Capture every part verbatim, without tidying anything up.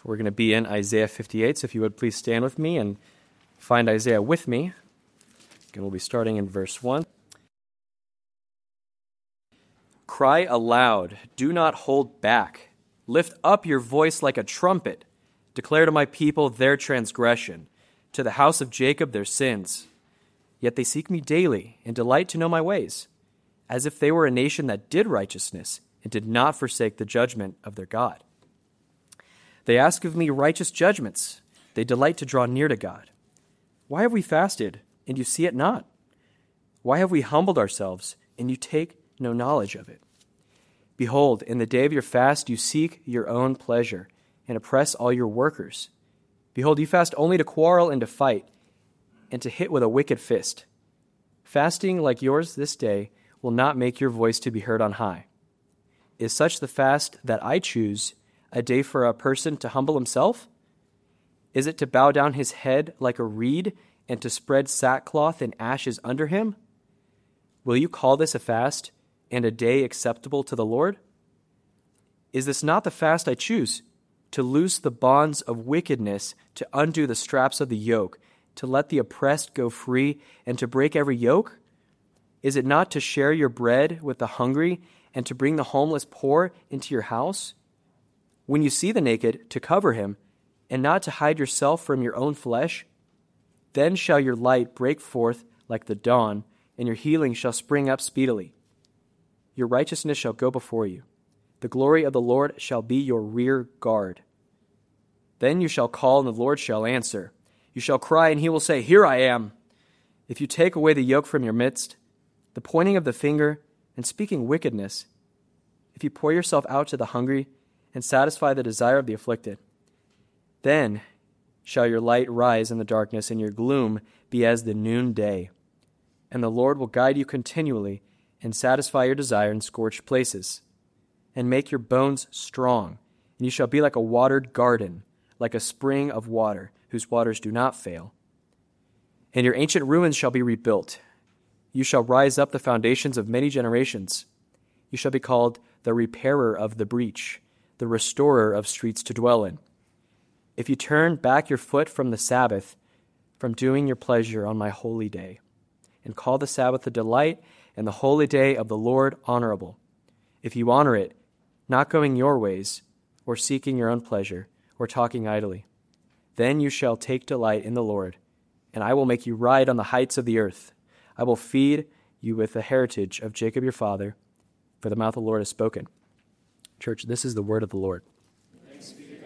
We're going to be in Isaiah fifty-eight, so if you would please stand with me and find Isaiah with me. Again, we'll be starting in verse one. Cry aloud, do not hold back. Lift up your voice like a trumpet. Declare to my people their transgression, to the house of Jacob their sins. Yet they seek me daily and delight to know my ways, as if they were a nation that did righteousness and did not forsake the judgment of their God. They ask of me righteous judgments. They delight to draw near to God. Why have we fasted, and you see it not? Why have we humbled ourselves, and you take no knowledge of it? Behold, in the day of your fast you seek your own pleasure, and oppress all your workers. Behold, you fast only to quarrel and to fight, and to hit with a wicked fist. Fasting like yours this day will not make your voice to be heard on high. Is such the fast that I choose, a day for a person to humble himself? Is it to bow down his head like a reed and to spread sackcloth and ashes under him? Will you call this a fast and a day acceptable to the Lord? Is this not the fast I choose, to loose the bonds of wickedness, to undo the straps of the yoke, to let the oppressed go free, and to break every yoke? Is it not to share your bread with the hungry and to bring the homeless poor into your house? When you see the naked, to cover him, and not to hide yourself from your own flesh? Then shall your light break forth like the dawn, and your healing shall spring up speedily. Your righteousness shall go before you. The glory of the Lord shall be your rear guard. Then you shall call, and the Lord shall answer. You shall cry, and he will say, Here I am. If you take away the yoke from your midst, the pointing of the finger, and speaking wickedness, if you pour yourself out to the hungry, and satisfy the desire of the afflicted, then shall your light rise in the darkness, and your gloom be as the noonday. And the Lord will guide you continually, and satisfy your desire in scorched places, and make your bones strong. And you shall be like a watered garden, like a spring of water, whose waters do not fail. And your ancient ruins shall be rebuilt. You shall rise up the foundations of many generations. You shall be called the repairer of the breach, the restorer of streets to dwell in. If you turn back your foot from the Sabbath, from doing your pleasure on my holy day, and call the Sabbath a delight, and the holy day of the Lord honorable, if you honor it, not going your ways, or seeking your own pleasure, or talking idly, then you shall take delight in the Lord, and I will make you ride on the heights of the earth. I will feed you with the heritage of Jacob your father, for the mouth of the Lord has spoken. Church, this is the word of the Lord. Thanks be to God.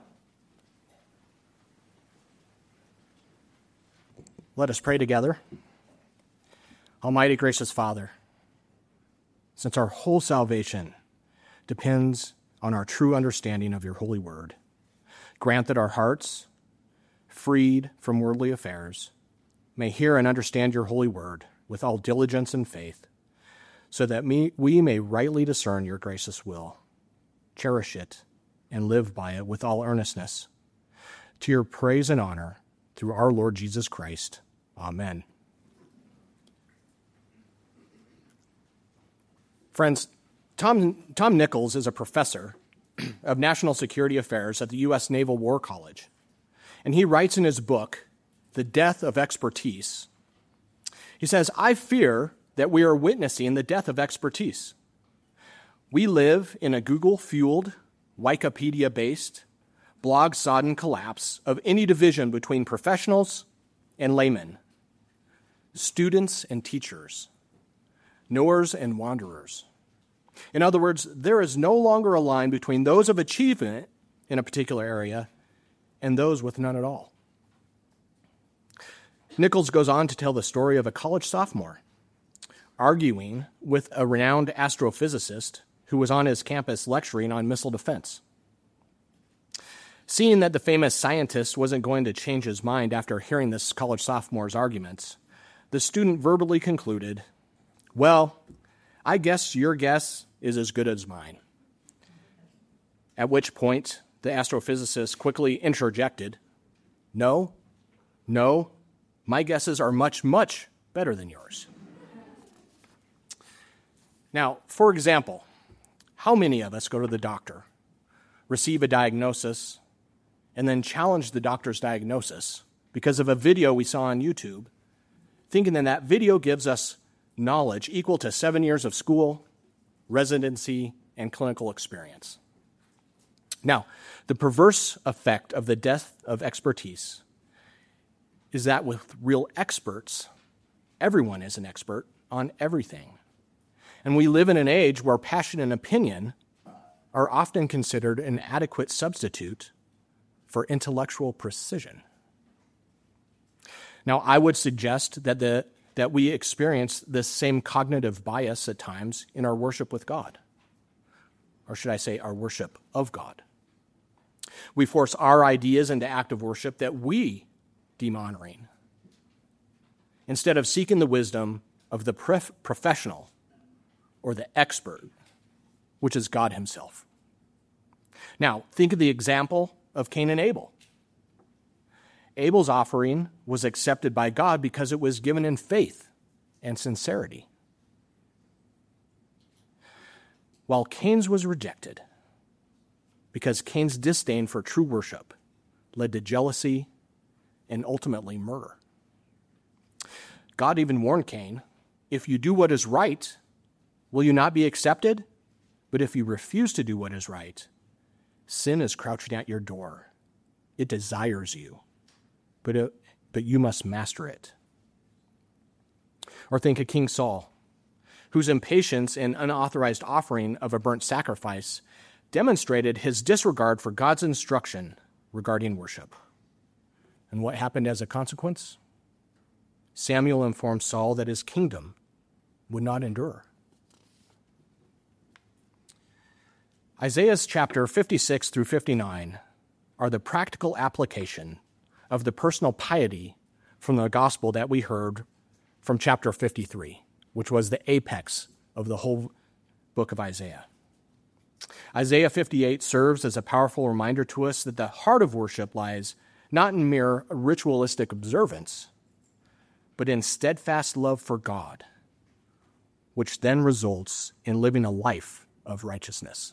Let us pray together. Almighty gracious Father, since our whole salvation depends on our true understanding of your holy word, grant that our hearts, freed from worldly affairs, may hear and understand your holy word with all diligence and faith, so that we, we may rightly discern your gracious will, cherish it, and live by it with all earnestness, to your praise and honor, through our Lord Jesus Christ. Amen. Friends, Tom, Tom Nichols is a professor of national security affairs at the U S Naval War College, and he writes in his book, The Death of Expertise, he says, I fear that we are witnessing the death of expertise. We live in a Google-fueled, Wikipedia-based, blog-sodden collapse of any division between professionals and laymen, students and teachers, knowers and wanderers. In other words, there is no longer a line between those of achievement in a particular area and those with none at all. Nichols goes on to tell the story of a college sophomore arguing with a renowned astrophysicist who was on his campus lecturing on missile defense. Seeing that the famous scientist wasn't going to change his mind after hearing this college sophomore's arguments, the student verbally concluded, well, I guess your guess is as good as mine. At which point, the astrophysicist quickly interjected, no, no, my guesses are much, much better than yours. Now, for example, how many of us go to the doctor, receive a diagnosis, and then challenged the doctor's diagnosis because of a video we saw on YouTube, thinking that that video gives us knowledge equal to seven years of school, residency, and clinical experience. Now, the perverse effect of the death of expertise is that with real experts, everyone is an expert on everything. And we live in an age where passion and opinion are often considered an adequate substitute for intellectual precision. Now, I would suggest that the that we experience this same cognitive bias at times in our worship with God. Or should I say, our worship of God. We force our ideas into active worship that we deem honoring, instead of seeking the wisdom of the prof- professional or the expert, which is God himself. Now, think of the example of Cain and Abel. Abel's offering was accepted by God because it was given in faith and sincerity, while Cain's was rejected because Cain's disdain for true worship led to jealousy and ultimately murder. God even warned Cain, if you do what is right, will you not be accepted? But if you refuse to do what is right, sin is crouching at your door. It desires you, but, it, but you must master it. Or think of King Saul, whose impatience and unauthorized offering of a burnt sacrifice demonstrated his disregard for God's instruction regarding worship. And what happened as a consequence? Samuel informed Saul that his kingdom would not endure. Isaiah's chapter fifty-six through fifty-nine are the practical application of the personal piety from the gospel that we heard from chapter fifty-three, which was the apex of the whole book of Isaiah. Isaiah fifty-eight serves as a powerful reminder to us that the heart of worship lies not in mere ritualistic observance, but in steadfast love for God, which then results in living a life of righteousness.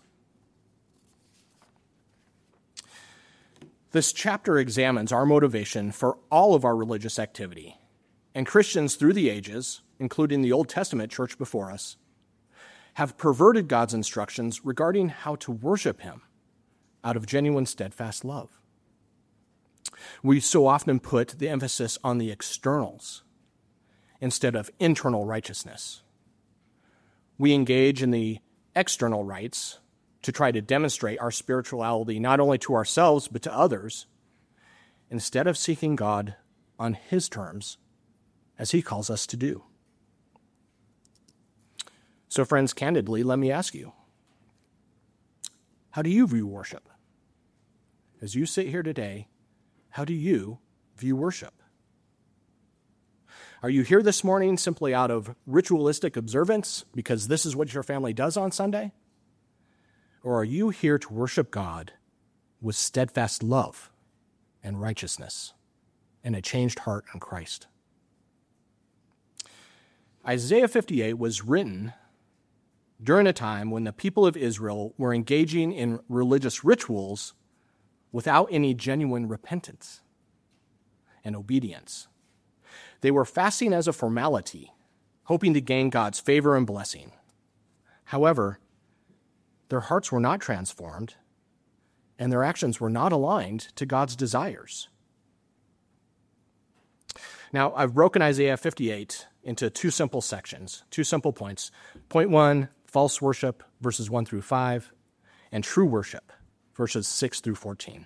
This chapter examines our motivation for all of our religious activity, and Christians through the ages, including the Old Testament church before us, have perverted God's instructions regarding how to worship him out of genuine steadfast love. We so often put the emphasis on the externals instead of internal righteousness. We engage in the external rites to try to demonstrate our spirituality not only to ourselves but to others, instead of seeking God on his terms as he calls us to do. So friends, candidly, let me ask you, how do you view worship? As you sit here today, how do you view worship? Are you here this morning simply out of ritualistic observance because this is what your family does on Sunday? Or are you here to worship God with steadfast love and righteousness and a changed heart in Christ? Isaiah fifty-eight was written during a time when the people of Israel were engaging in religious rituals without any genuine repentance and obedience. They were fasting as a formality, hoping to gain God's favor and blessing. However, their hearts were not transformed, and their actions were not aligned to God's desires. Now, I've broken Isaiah fifty-eight into two simple sections, two simple points. Point one, false worship, verses one through five, and true worship, verses six through fourteen.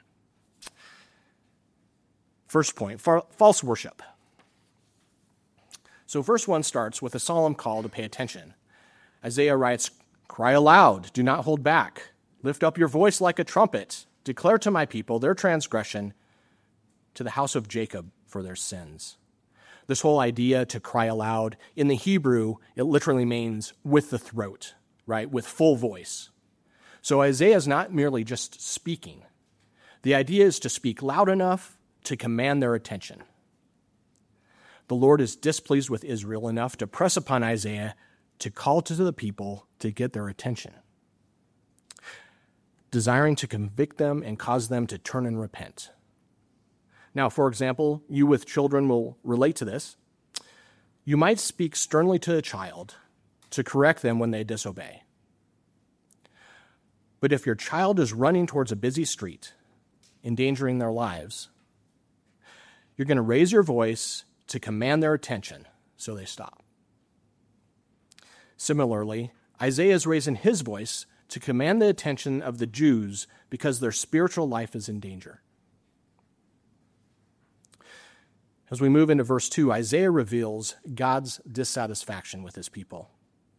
First point, false worship. So verse one starts with a solemn call to pay attention. Isaiah writes, "Cry aloud, do not hold back. Lift up your voice like a trumpet. Declare to my people their transgression, to the house of Jacob for their sins." This whole idea to cry aloud, in the Hebrew, it literally means with the throat, right? With full voice. So Isaiah is not merely just speaking. The idea is to speak loud enough to command their attention. The Lord is displeased with Israel enough to press upon Isaiah to call to the people to get their attention. desiring to convict them and cause them to turn and repent. Now, for example, you with children will relate to this. You might speak sternly to a child to correct them when they disobey. But if your child is running towards a busy street, endangering their lives, you're going to raise your voice to command their attention so they stop. Similarly, Isaiah is raising his voice to command the attention of the Jews because their spiritual life is in danger. As we move into verse two, Isaiah reveals God's dissatisfaction with his people.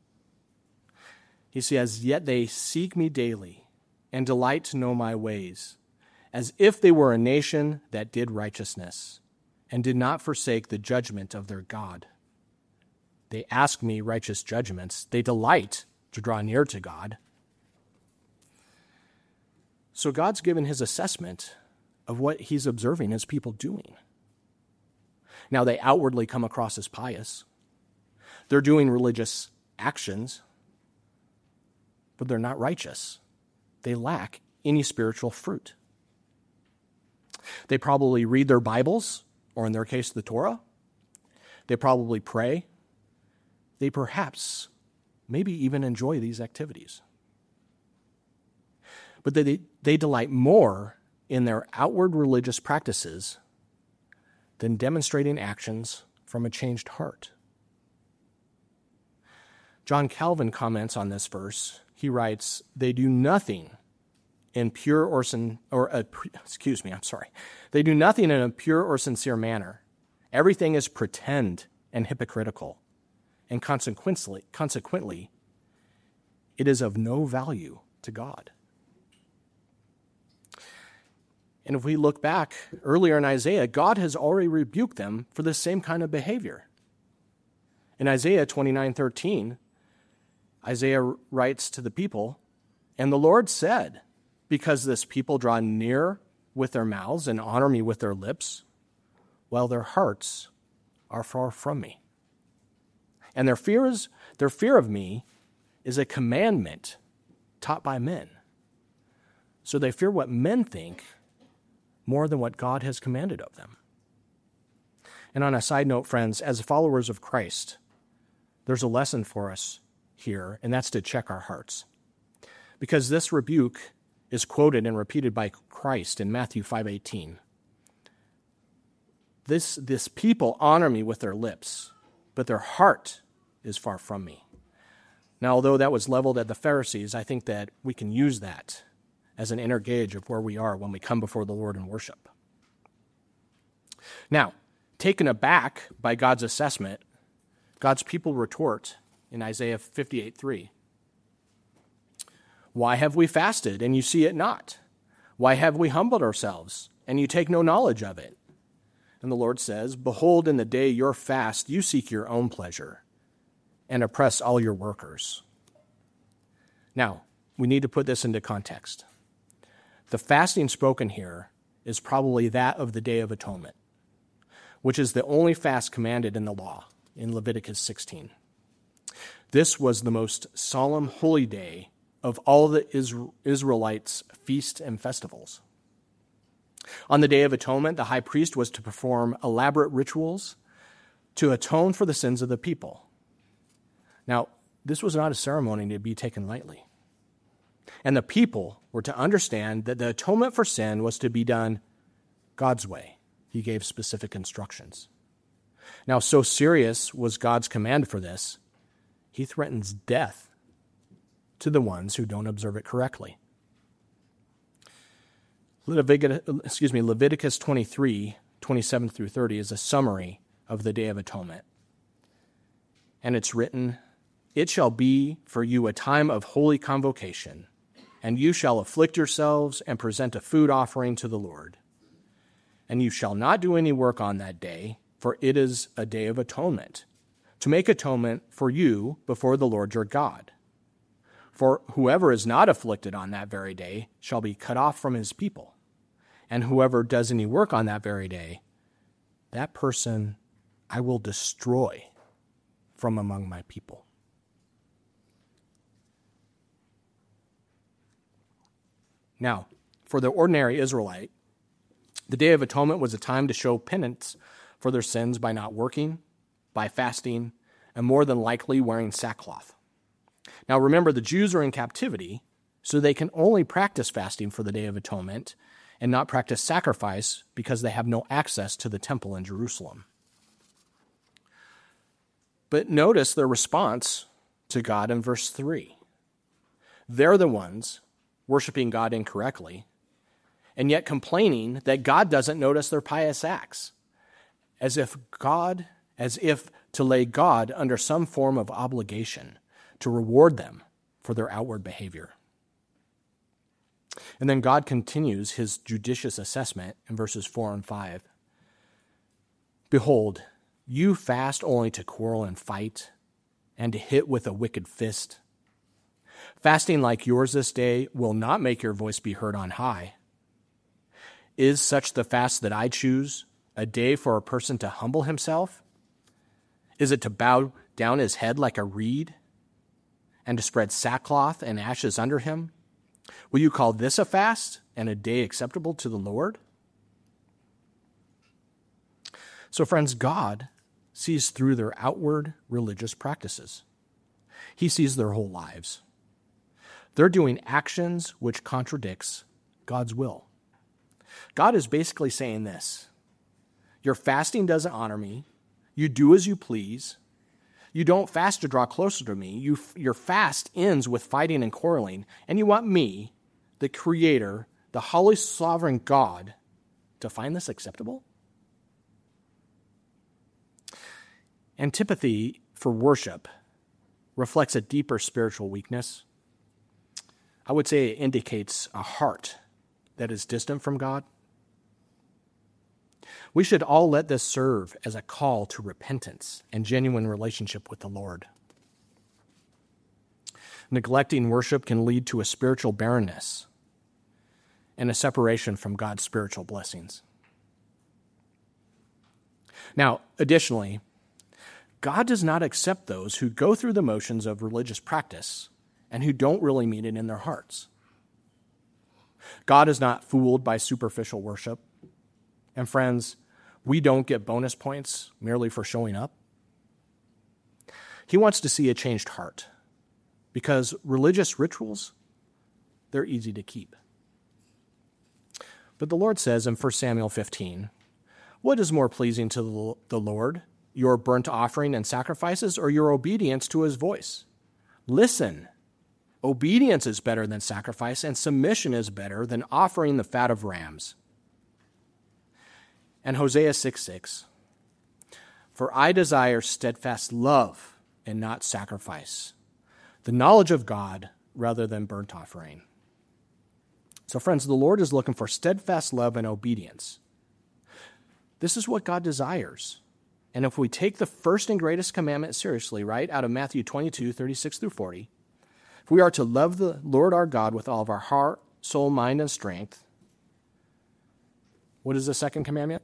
He says, "Yet they seek me daily and delight to know my ways, as if they were a nation that did righteousness and did not forsake the judgment of their God. They ask me righteous judgments. They delight to draw near to God." So God's given his assessment of what he's observing his people doing. Now, they outwardly come across as pious. They're doing religious actions, but they're not righteous. They lack any spiritual fruit. They probably read their Bibles, or in their case, the Torah. They probably pray. They perhaps, maybe even enjoy these activities. But they, they delight more in their outward religious practices than demonstrating actions from a changed heart. John Calvin comments on this verse. He writes, "They do nothing in pure or sin, or uh, excuse me, I'm sorry. They do nothing in a pure or sincere manner. Everything is pretend and hypocritical, and consequently, consequently, it is of no value to God." And if we look back earlier in Isaiah, God has already rebuked them for this same kind of behavior. In Isaiah twenty-nine thirteen, Isaiah writes to the people, "And the Lord said, because this people draw near with their mouths and honor me with their lips, while their hearts are far from me. And their fear is, their fear of me is a commandment taught by men. So they fear what men think more than what God has commanded of them." And on a side note, friends, as followers of Christ, there's a lesson for us here, and that's to check our hearts. Because this rebuke is quoted and repeated by Christ in Matthew five eighteen. This, this people honor me with their lips, but their heart is far from me. Now, although that was leveled at the Pharisees, I think that we can use that as an inner gauge of where we are when we come before the Lord in worship. Now, taken aback by God's assessment, God's people retort in Isaiah fifty-eight three. "Why have we fasted, and you see it not? Why have we humbled ourselves, and you take no knowledge of it?" And the Lord says, "Behold, in the day your fast, you seek your own pleasure, and oppress all your workers." Now, we need to put this into context. The fasting spoken here is probably that of the Day of Atonement, which is the only fast commanded in the law in Leviticus sixteen. This was the most solemn holy day of all the Israelites' feasts and festivals. On the Day of Atonement, the high priest was to perform elaborate rituals to atone for the sins of the people. Now, this was not a ceremony to be taken lightly. And the people were to understand that the atonement for sin was to be done God's way. He gave specific instructions. Now, so serious was God's command for this, he threatens death to the ones who don't observe it correctly. Leviticus, excuse me, Leviticus twenty-three, twenty-seven through thirty is a summary of the Day of Atonement. And it's written, "It shall be for you a time of holy convocation, and you shall afflict yourselves and present a food offering to the Lord. And you shall not do any work on that day, for it is a day of atonement, to make atonement for you before the Lord your God. For whoever is not afflicted on that very day shall be cut off from his people. And whoever does any work on that very day, that person I will destroy from among my people." Now, for the ordinary Israelite, the Day of Atonement was a time to show penance for their sins by not working, by fasting, and more than likely wearing sackcloth. Now remember, the Jews are in captivity, so they can only practice fasting for the Day of Atonement and not practice sacrifice because they have no access to the temple in Jerusalem. But notice their response to God in verse three. They're the ones worshiping God incorrectly, and yet complaining that God doesn't notice their pious acts, as if God, as if to lay God under some form of obligation to reward them for their outward behavior. And then God continues his judicious assessment in verses four and five. Behold, you fast only to quarrel and fight, and to hit with a wicked fist. Fasting like yours this day will not make your voice be heard on high. Is such the fast that I choose, a day for a person to humble himself? Is it to bow down his head like a reed, and to spread sackcloth and ashes under him? Will you call this a fast and a day acceptable to the Lord? So, friends, God sees through their outward religious practices. He sees their whole lives. They're doing actions which contradicts God's will. God is basically saying this: your fasting doesn't honor me. You do as you please. You don't fast to draw closer to me. You, your fast ends with fighting and quarreling, and you want me, the Creator, the holy sovereign God, to find this acceptable? Antipathy for worship reflects a deeper spiritual weakness. I would say it indicates a heart that is distant from God. We should all let this serve as a call to repentance and genuine relationship with the Lord. Neglecting worship can lead to a spiritual barrenness and a separation from God's spiritual blessings. Now, additionally, God does not accept those who go through the motions of religious practice and who don't really mean it in their hearts. God is not fooled by superficial worship. And friends, we don't get bonus points merely for showing up. He wants to see a changed heart, because religious rituals, they're easy to keep. But the Lord says in First Samuel fifteen, what is more pleasing to the Lord, your burnt offering and sacrifices, or your obedience to his voice? Listen, obedience is better than sacrifice, and submission is better than offering the fat of rams. And Hosea six six, for I desire steadfast love and not sacrifice, the knowledge of God rather than burnt offering. So friends, the Lord is looking for steadfast love and obedience. This is what God desires. And if we take the first and greatest commandment seriously, right, out of Matthew twenty-two, thirty-six through forty, if we are to love the Lord our God with all of our heart, soul, mind, and strength, what is the second commandment?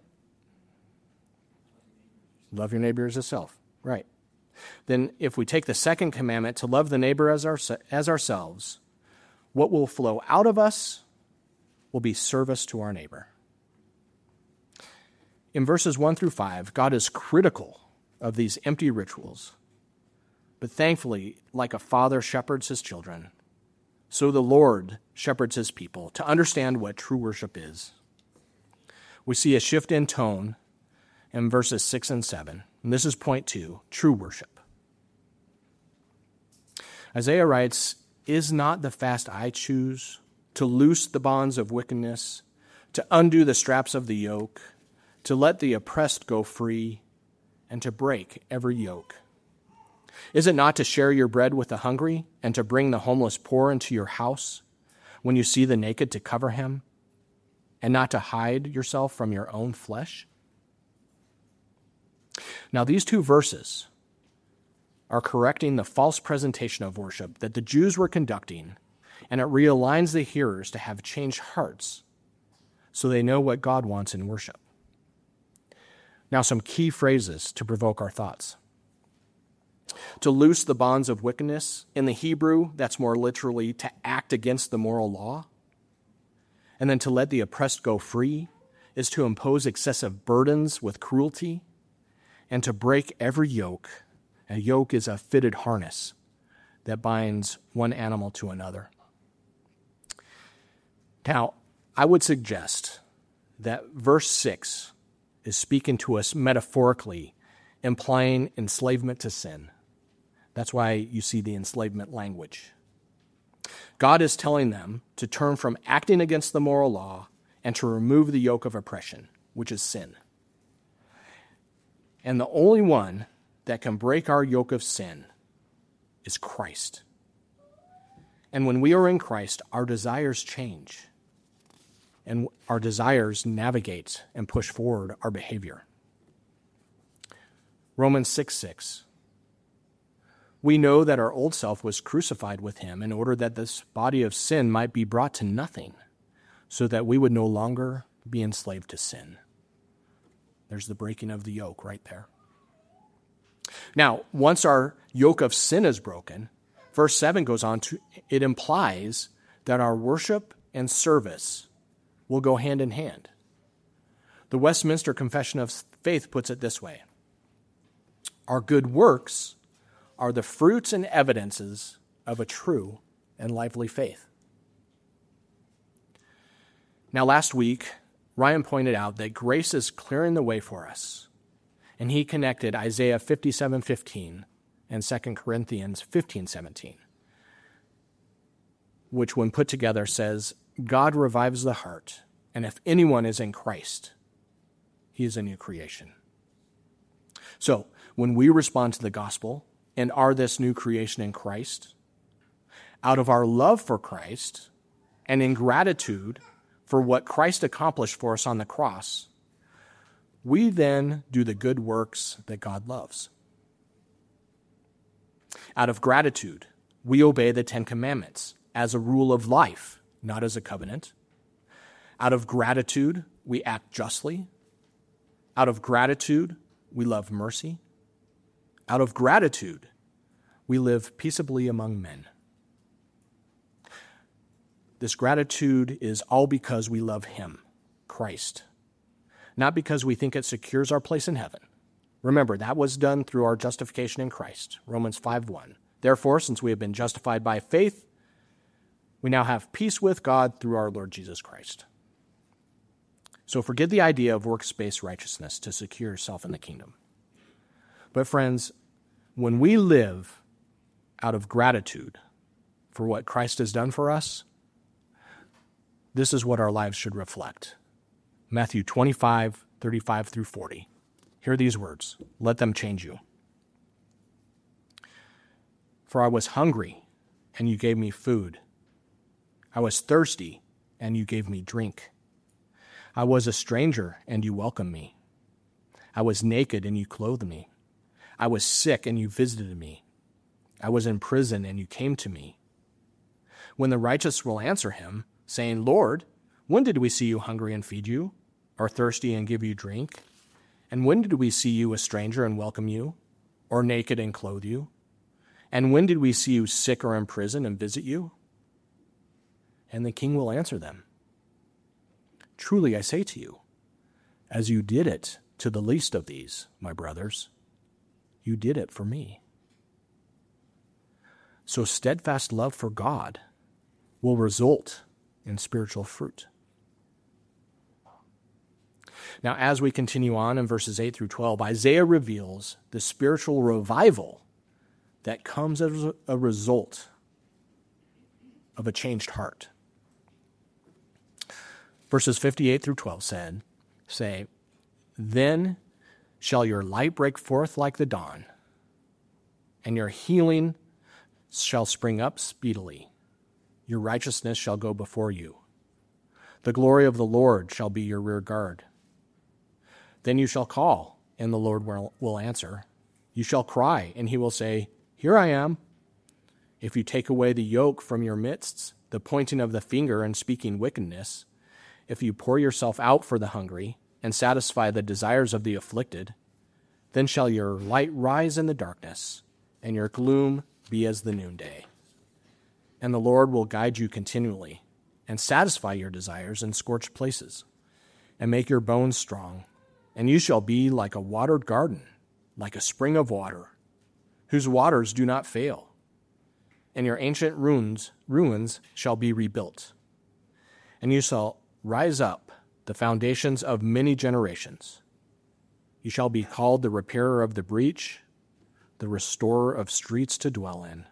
Love your neighbor as yourself. Right. Then if we take the second commandment to love the neighbor as, our, as ourselves, what will flow out of us will be service to our neighbor. In verses one through five, God is critical of these empty rituals. But thankfully, like a father shepherds his children, so the Lord shepherds his people to understand what true worship is. We see a shift in tone in verses six and seven. And this is point two, true worship. Isaiah writes, is not the fast I choose to loose the bonds of wickedness, to undo the straps of the yoke, to let the oppressed go free, and to break every yoke? Is it not to share your bread with the hungry, and to bring the homeless poor into your house, when you see the naked to cover him, and not to hide yourself from your own flesh? Now, these two verses are correcting the false presentation of worship that the Jews were conducting, and it realigns the hearers to have changed hearts so they know what God wants in worship. Now, some key phrases to provoke our thoughts. To loose the bonds of wickedness. In the Hebrew, that's more literally to act against the moral law. and then to let the oppressed go free is to impose excessive burdens with cruelty and to break every yoke. A yoke is a fitted harness that binds one animal to another. Now, I would suggest that verse six is speaking to us metaphorically, implying enslavement to sin. That's why you see the enslavement language. God is telling them to turn from acting against the moral law and to remove the yoke of oppression, which is sin. And the only one that can break our yoke of sin is Christ. And when we are in Christ, our desires change. And our desires navigate and push forward our behavior. Romans six six. We know that our old self was crucified with him in order that this body of sin might be brought to nothing, so that we would no longer be enslaved to sin. There's the breaking of the yoke right there. Now, once our yoke of sin is broken, verse seven goes on to, it implies that our worship and service will go hand in hand. The Westminster Confession of Faith puts it this way: our good works are the fruits and evidences of a true and lively faith. Now, last week, Ryan pointed out that grace is clearing the way for us, and he connected Isaiah fifty-seven fifteen and Second Corinthians fifteen seventeen, which when put together says, God revives the heart, and if anyone is in Christ, he is a new creation. So, when we respond to the gospel and are this new creation in Christ, out of our love for Christ and in gratitude for what Christ accomplished for us on the cross, we then do the good works that God loves. Out of gratitude, we obey the Ten Commandments as a rule of life, not as a covenant. Out of gratitude, we act justly. Out of gratitude, we love mercy. Out of gratitude, we live peaceably among men. This gratitude is all because we love him, Christ, not because we think it secures our place in heaven. Remember, that was done through our justification in Christ, Romans five one. Therefore, since we have been justified by faith, we now have peace with God through our Lord Jesus Christ. So forget the idea of works-based righteousness to secure yourself in the kingdom. But friends, when we live out of gratitude for what Christ has done for us, this is what our lives should reflect. Matthew twenty-five, thirty-five through forty. Hear these words. Let them change you. For I was hungry, and you gave me food. I was thirsty, and you gave me drink. I was a stranger, and you welcomed me. I was naked, and you clothed me. I was sick, and you visited me. I was in prison, and you came to me. When the righteous will answer him, saying, Lord, when did we see you hungry and feed you, or thirsty and give you drink? And when did we see you a stranger and welcome you, or naked and clothe you? And when did we see you sick or in prison and visit you? And the king will answer them, truly I say to you, as you did it to the least of these, my brothers, you did it for me. So steadfast love for God will result in spiritual fruit. Now, as we continue on in verses eight through twelve, Isaiah reveals the spiritual revival that comes as a result of a changed heart. Verses fifty-eight through twelve said, say, Then shall your light break forth like the dawn, and your healing shall spring up speedily. Your righteousness shall go before you. The glory of the Lord shall be your rear guard. Then you shall call, and the Lord will, will answer. You shall cry, and he will say, Here I am. If you take away the yoke from your midst, the pointing of the finger and speaking wickedness, if you pour yourself out for the hungry and satisfy the desires of the afflicted, then shall your light rise in the darkness, and your gloom be as the noonday. And the Lord will guide you continually and satisfy your desires in scorched places, and make your bones strong. And you shall be like a watered garden, like a spring of water, whose waters do not fail. And your ancient ruins, ruins shall be rebuilt. And you shall rise up the foundations of many generations. You shall be called the repairer of the breach, the restorer of streets to dwell in.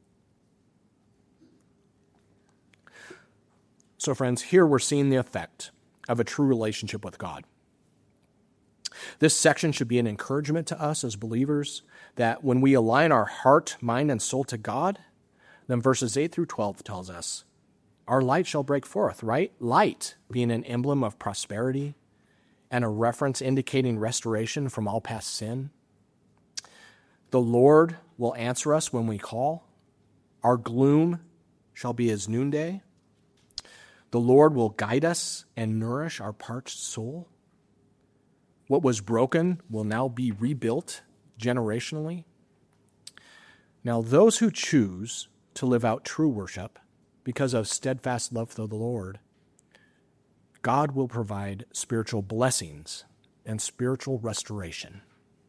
So, friends, here we're seeing the effect of a true relationship with God. This section should be an encouragement to us as believers that when we align our heart, mind, and soul to God, then verses eight through twelve tells us, our light shall break forth, right? Light being an emblem of prosperity and a reference indicating restoration from all past sin. The Lord will answer us when we call. Our gloom shall be as noonday. The Lord will guide us and nourish our parched soul. What was broken will now be rebuilt generationally. Now, those who choose to live out true worship because of steadfast love for the Lord, God will provide spiritual blessings and spiritual restoration.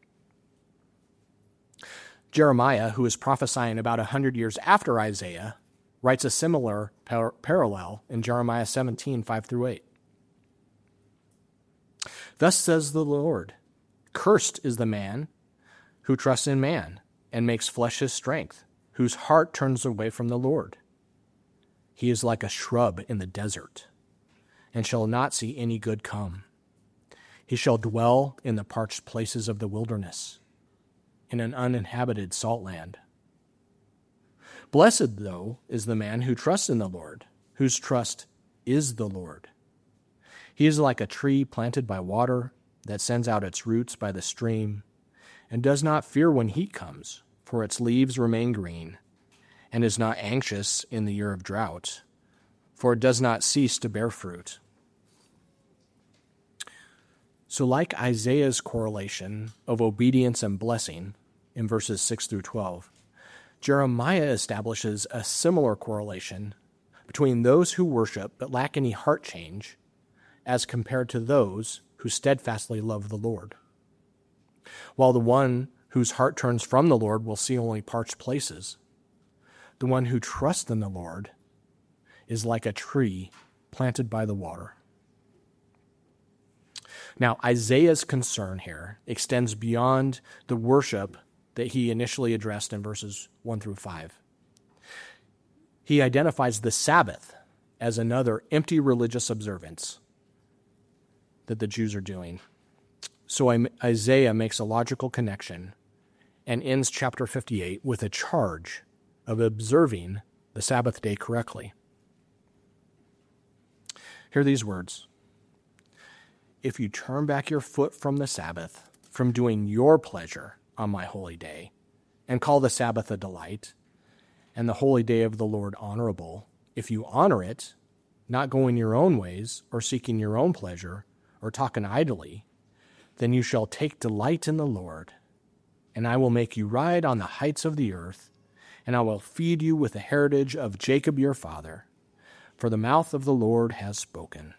Jeremiah, who is prophesying about a hundred years after Isaiah, writes a similar par- parallel in Jeremiah seventeen, five through eight. Thus says the Lord, cursed is the man who trusts in man and makes flesh his strength, whose heart turns away from the Lord. He is like a shrub in the desert, and shall not see any good come. He shall dwell in the parched places of the wilderness, in an uninhabited salt land. Blessed, though, is the man who trusts in the Lord, whose trust is the Lord. He is like a tree planted by water that sends out its roots by the stream, and does not fear when heat comes, for its leaves remain green, and is not anxious in the year of drought, for it does not cease to bear fruit. So like Isaiah's correlation of obedience and blessing in verses six through twelve, Jeremiah establishes a similar correlation between those who worship but lack any heart change as compared to those who steadfastly love the Lord. While the one whose heart turns from the Lord will see only parched places, the one who trusts in the Lord is like a tree planted by the water. Now, Isaiah's concern here extends beyond the worship that he initially addressed in verses one through five. He identifies the Sabbath as another empty religious observance that the Jews are doing. So Isaiah makes a logical connection and ends chapter fifty-eight with a charge of observing the Sabbath day correctly. Hear these words. If you turn back your foot from the Sabbath, from doing your pleasure on my holy day, and call the Sabbath a delight, and the holy day of the Lord honorable, if you honor it, not going your own ways, or seeking your own pleasure, or talking idly, then you shall take delight in the Lord, and I will make you ride on the heights of the earth, and I will feed you with the heritage of Jacob your father, for the mouth of the Lord has spoken.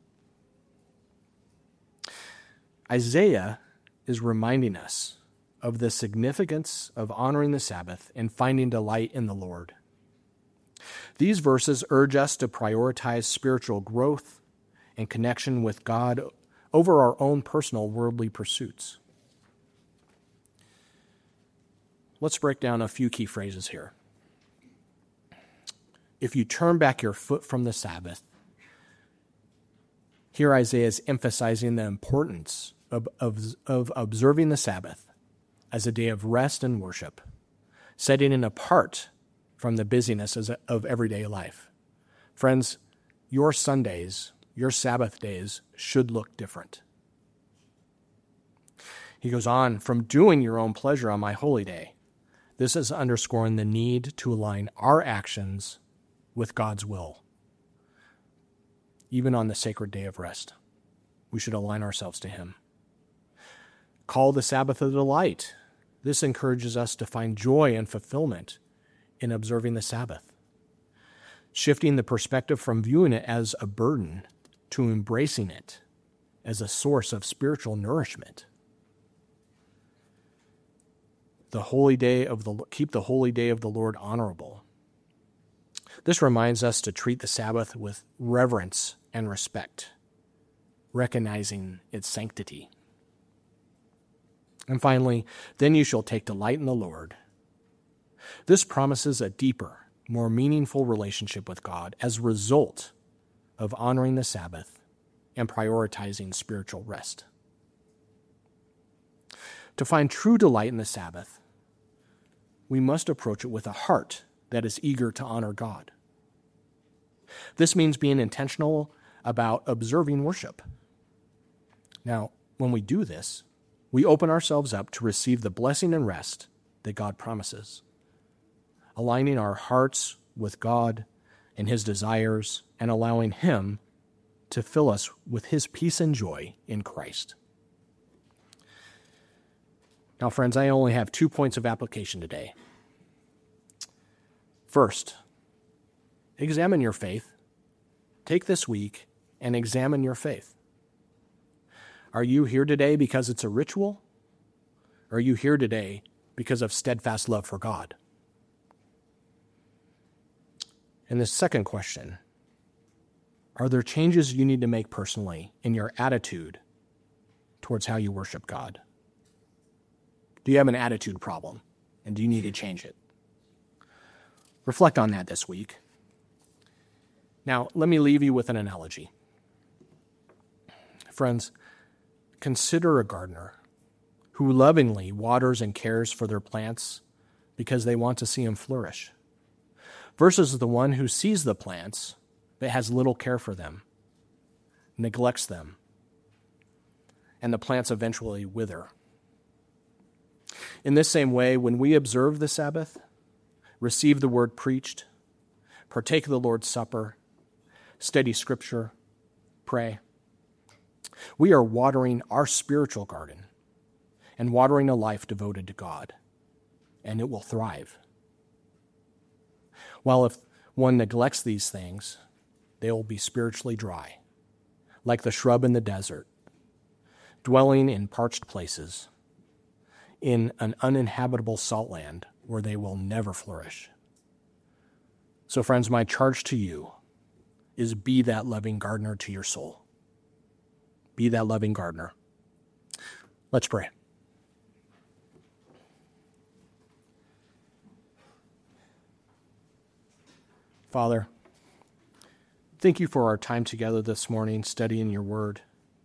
Isaiah is reminding us of the significance of honoring the Sabbath and finding delight in the Lord. These verses urge us to prioritize spiritual growth and connection with God over our own personal worldly pursuits. Let's break down a few key phrases here. If you turn back your foot from the Sabbath, here Isaiah is emphasizing the importance of, of, of observing the Sabbath as a day of rest and worship, setting it apart from the busyness of everyday life. Friends, your Sundays, your Sabbath days should look different. He goes on, from doing your own pleasure on my holy day. This is underscoring the need to align our actions with God's will. Even on the sacred day of rest, we should align ourselves to Him. Call the Sabbath a delight. This encourages us to find joy and fulfillment in observing the Sabbath. shifting the perspective from viewing it as a burden to embracing it as a source of spiritual nourishment. The holy day of the keep the holy day of the Lord honorable. This reminds us to treat the Sabbath with reverence and respect, recognizing its sanctity. And finally, then you shall take delight in the Lord. This promises a deeper, more meaningful relationship with God as a result of honoring the Sabbath and prioritizing spiritual rest. To find true delight in the Sabbath, we must approach it with a heart that is eager to honor God. This means being intentional about observing worship. Now, when we do this, we open ourselves up to receive the blessing and rest that God promises, aligning our hearts with God and His desires and allowing Him to fill us with His peace and joy in Christ. Now, friends, I only have two points of application today. First, examine your faith. Take this week and examine your faith. Are you here today because it's a ritual? Or are you here today because of steadfast love for God? And the second question, are there changes you need to make personally in your attitude towards how you worship God? Do you have an attitude problem, and do you need to change it? Reflect on that this week. Now, let me leave you with an analogy. Friends, consider a gardener who lovingly waters and cares for their plants because they want to see them flourish, versus the one who sees the plants but has little care for them, neglects them, and the plants eventually wither. In this same way, when we observe the Sabbath, receive the word preached, partake of the Lord's Supper, study Scripture, pray, we are watering our spiritual garden and watering a life devoted to God, and it will thrive. While if one neglects these things, they will be spiritually dry, like the shrub in the desert, dwelling in parched places, in an uninhabitable salt land where they will never flourish. So, friends, my charge to you is be that loving gardener to your soul. Be that loving gardener. Let's pray. Father, thank you for our time together this morning studying your word.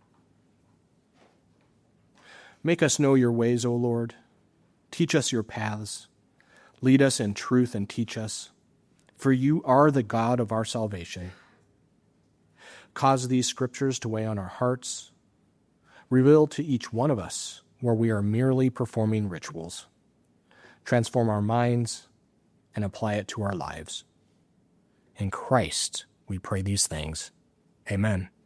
Make us know your ways, O Lord. Teach us your paths. Lead us in truth and teach us, for you are the God of our salvation. Cause these scriptures to weigh on our hearts. Reveal to each one of us where we are merely performing rituals. Transform our minds and apply it to our lives. In Christ, we pray these things. Amen.